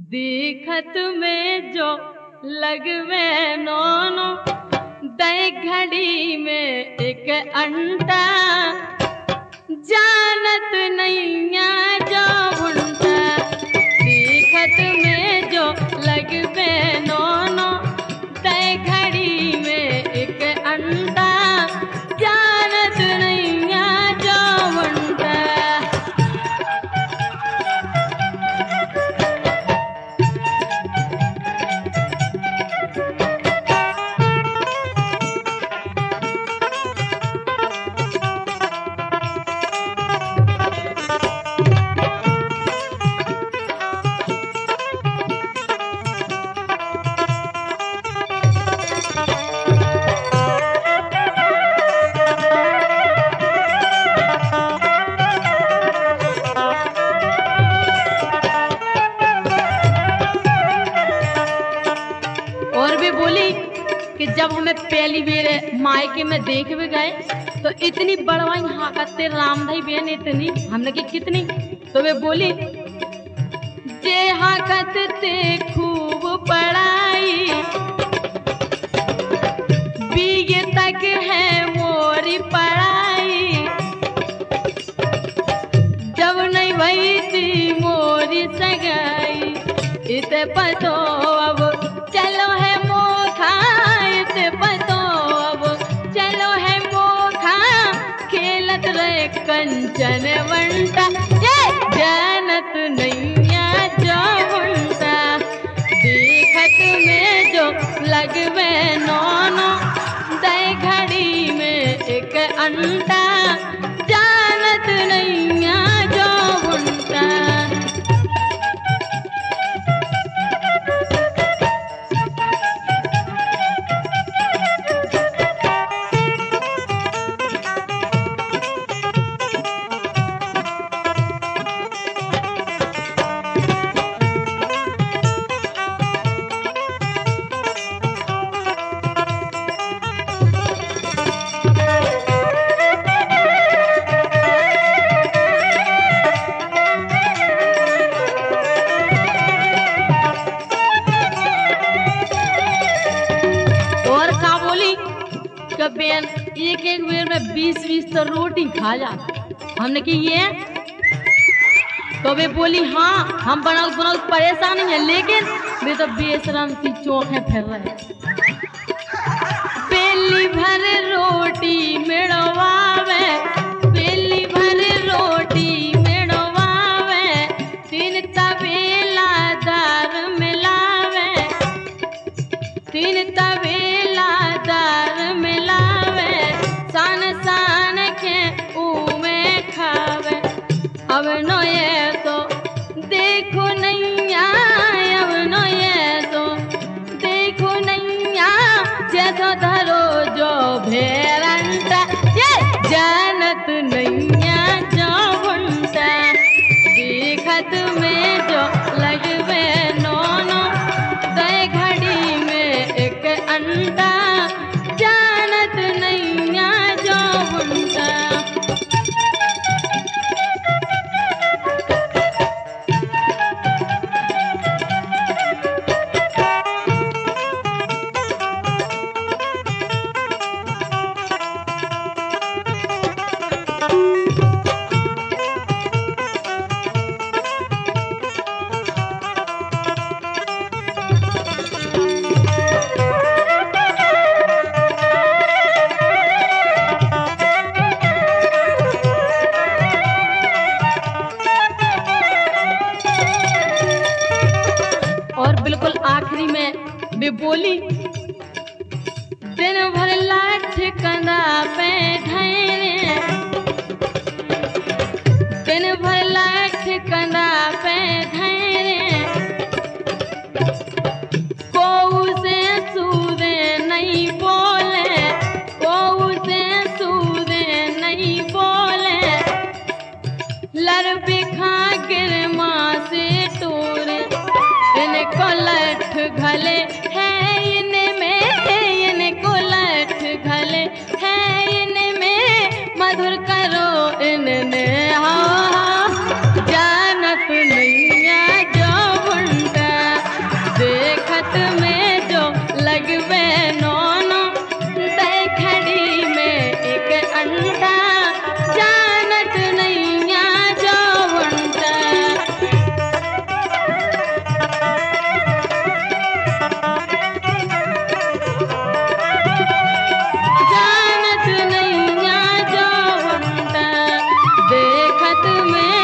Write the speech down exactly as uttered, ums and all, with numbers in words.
देखत में जो लगवे नोनो दे घड़ी में एक अंटा जानत नैया जो उल्टा। देखत में जो लगवे नोनो दे घड़ी में एक अंटा जानत नैया जो उल्टा। कि जब हमें पहली बेर मायके में देख भी गए तो इतनी बड़वाई हाकते रामधाई बेन इतनी हमने की कितनी। तो वे बोली जे हाकत ते खूब पढ़ाई बीए तक है मोरी पढ़ाई। जब नहीं भई थी मोरी सगाई इते पतो अब चलो है मोखा इते पतो अब चलो है मोखा खेलत रहे कंचन वंटा ये जानत नैया जो उल्टा। देखत में जो लगवे नोनो दे घड़ी में एक अंटा जानत नैया जो उल्टा। बेन एक एक बेर में बीस बीस तो रोटी खा जा। हमने की ये तो वे बोली हाँ हम बनल बनल परेशान है लेकिन वे तो बेशरम सी चौंके फिर रहे। बेली भर रोटी मेड़वावे बेली भर रोटी मेड़वावे तीन तबेला दार मिलावे तीन तबेला दार मिलावे सान सान के उमे खावे। अब नो ये तो देखो नैया अब नो ये तो देखो नैया जैसो धरो जो भेरंटा ये जानत नैया जो उल्टा। देखत में जो लगवे नोनो दे घड़ी में एक अंडा जानत नैया जो उल्टा। आखिरी में वे बोली दिन भर लाठ कंधा पे धैर्य दिन भर लाठ कंधा पे धैर्य को से सूदे नहीं बोले को से सूदे नहीं बोले लड़ बिखा गिर माँ से टूरे इनको लठ घले है इनमें इनको लठ घले है इनमें मधुर करो इनने हाँ जानत नैया जो उल्टा। हाकत में